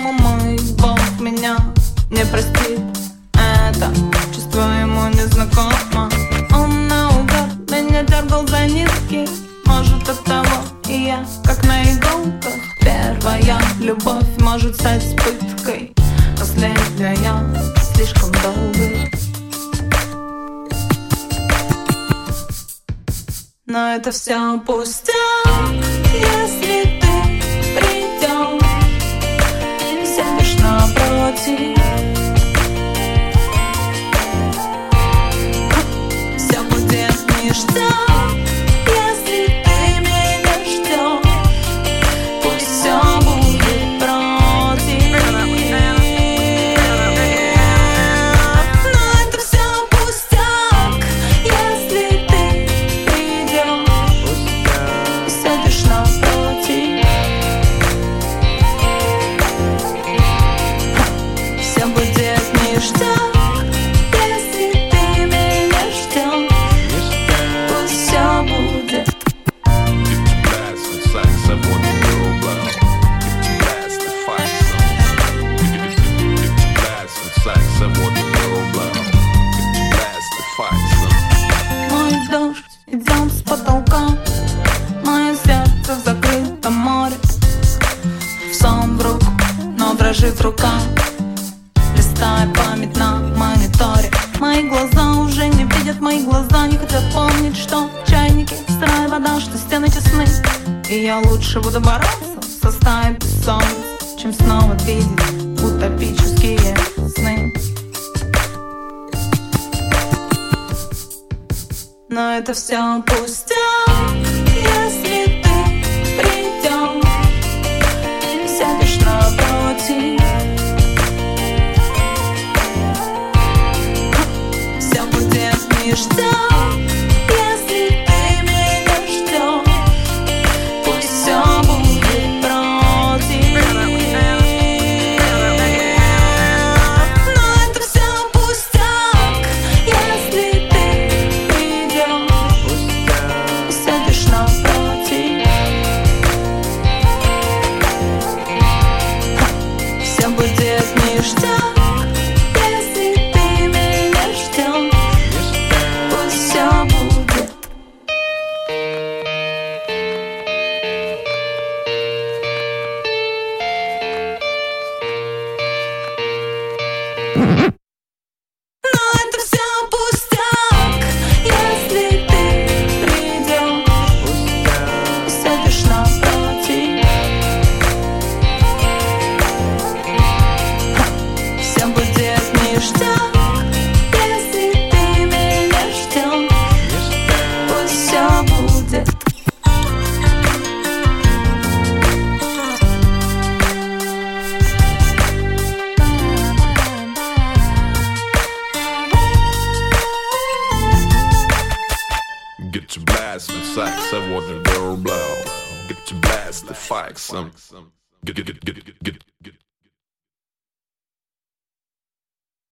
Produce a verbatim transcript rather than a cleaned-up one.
По-моему, мой Бог меня не простит. Это чувство ему незнакомо. Он наугад меня дергал за нитки. Может, от того и я, как на иголках. Первая любовь может стать пыткой, последняя слишком долгой. Но это все пустяк, если ты придешь, сядешь напротив. Все будет ништяк, если ты меня ждешь. Пусть все будет против. Но это все пустяк, если ты придешь, сядешь напротив. Все будет ништяк, если ты меня ждешь. Пусть все будет. Мой дождь идет с потолка, мое сердце в закрытом море. В сон в руку, но дрожит рука, листая память на мониторе. Мои глаза уже не видят, мои глаза не хотят помнить, что чайники, сырая вода, что стены тесны. И я лучше буду бороться со стаей бессонниц, чем снова видеть утопические сны. Но это все пустяк, если ты придешь, сядешь напротив. Все будет ништяк, если ты меня ждешь. Пусть все будет против. Но это все пустяк, если ты придешь, сядешь напротив. Все будет ништяк, если ты меня ждешь. Пусть все будет. Но это все пустяк, если ты придешь, сядешь напротив. Все будет ништяк, если ты меня ждешь. Пусть все будет. Get your blast and sax, I want the girl blow. Get your blast the fax, some. Get, get, get, get,